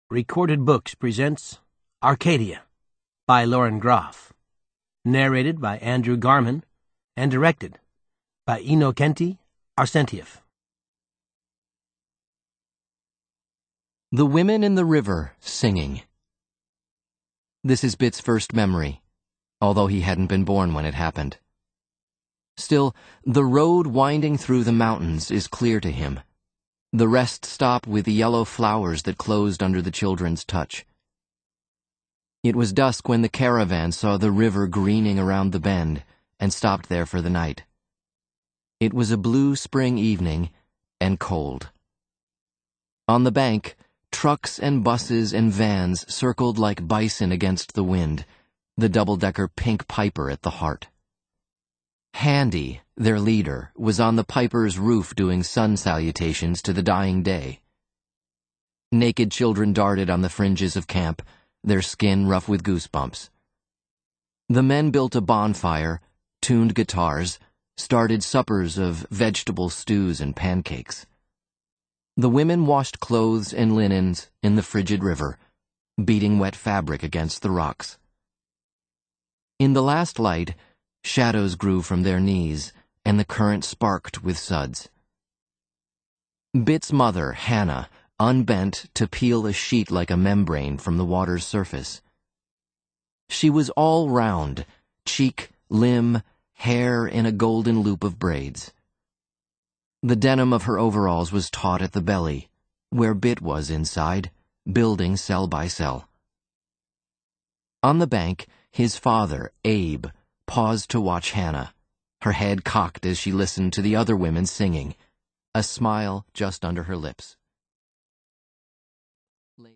Recorded Books presents Arcadia by Lauren Groff, narrated by Andrew Garman and directed by Inokenti Arsentiev. The Women in the River Singing. This is Bit's first memory, although he hadn't been born when it happened. Still, the road winding through the mountains is clear to him. The rest stop with the yellow flowers that closed under the children's touch. It was dusk when the caravan saw the river greening around the bend and stopped there for the night. It was a blue spring evening and cold. On the bank, trucks and buses and vans circled like bison against the wind, the double-decker pink Piper at the heart. Handy, their leader, was on the Piper's roof doing sun salutations to the dying day. Naked children darted on the fringes of camp, their skin rough with goosebumps. The men built a bonfire, tuned guitars, started suppers of vegetable stews and pancakes. The women washed clothes and linens in the frigid river, beating wet fabric against the rocks. In the last light, shadows grew from their knees, and the current sparked with suds. Bit's mother, Hannah, unbent to peel a sheet like a membrane from the water's surface. She was all round, cheek, limb, hair in a golden loop of braids. The denim of her overalls was taut at the belly, where Bit was inside, building cell by cell. On the bank, his father, Abe, paused to watch Hannah, her head cocked as she listened to the other women singing, a smile just under her lips.